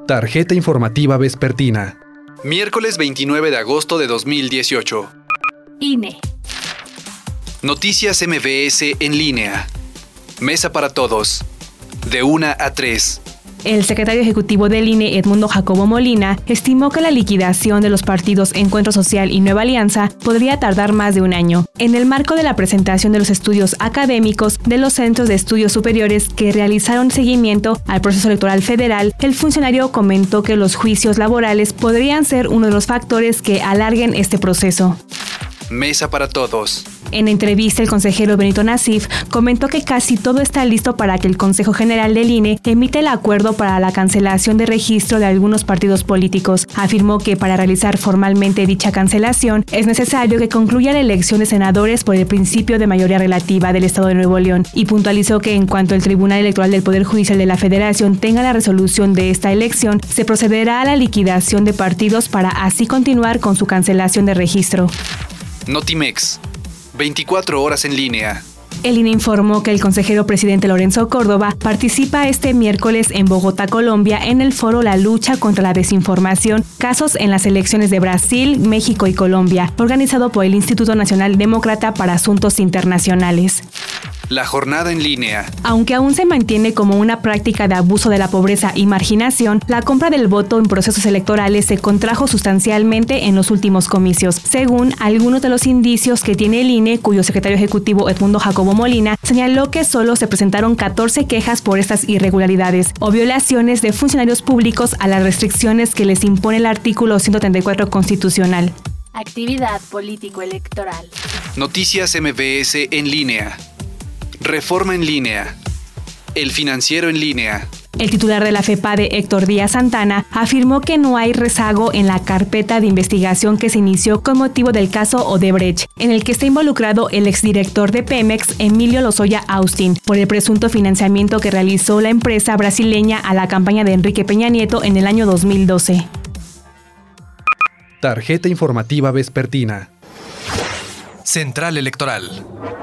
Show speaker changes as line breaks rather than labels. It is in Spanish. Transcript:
Tarjeta informativa vespertina. Miércoles 29 de agosto de 2018.
INE.
Noticias MBS en línea. Mesa para todos. De 1 a 3.
El secretario ejecutivo del INE, Edmundo Jacobo Molina, estimó que la liquidación de los partidos Encuentro Social y Nueva Alianza podría tardar más de un año. En el marco de la presentación de los estudios académicos de los centros de estudios superiores que realizaron seguimiento al proceso electoral federal, el funcionario comentó que los juicios laborales podrían ser uno de los factores que alarguen este proceso.
Mesa para todos.
En entrevista, el consejero Benito Nasif comentó que casi todo está listo para que el Consejo General del INE emita el acuerdo para la cancelación de registro de algunos partidos políticos. Afirmó que para realizar formalmente dicha cancelación es necesario que concluya la elección de senadores por el principio de mayoría relativa del Estado de Nuevo León, y puntualizó que en cuanto el Tribunal Electoral del Poder Judicial de la Federación tenga la resolución de esta elección, se procederá a la liquidación de partidos para así continuar con su cancelación de registro.
Notimex. 24 horas en línea.
El INE informó que el consejero presidente Lorenzo Córdoba participa este miércoles en Bogotá, Colombia, en el foro La Lucha contra la Desinformación, casos en las elecciones de Brasil, México y Colombia, organizado por el Instituto Nacional Demócrata para Asuntos Internacionales.
La jornada en línea.
Aunque aún se mantiene como una práctica de abuso de la pobreza y marginación, la compra del voto en procesos electorales se contrajo sustancialmente en los últimos comicios, según algunos de los indicios que tiene el INE, cuyo secretario ejecutivo Edmundo Jacobo Molina señaló que solo se presentaron 14 quejas por estas irregularidades o violaciones de funcionarios públicos a las restricciones que les impone el artículo 134 constitucional.
Actividad político-electoral.
Noticias MBS en línea. Reforma en línea. El Financiero en línea.
El titular de la FEPADE, Héctor Díaz Santana, afirmó que no hay rezago en la carpeta de investigación que se inició con motivo del caso Odebrecht, en el que está involucrado el exdirector de Pemex, Emilio Lozoya Austin, por el presunto financiamiento que realizó la empresa brasileña a la campaña de Enrique Peña Nieto en el año 2012.
Tarjeta informativa vespertina. Central Electoral.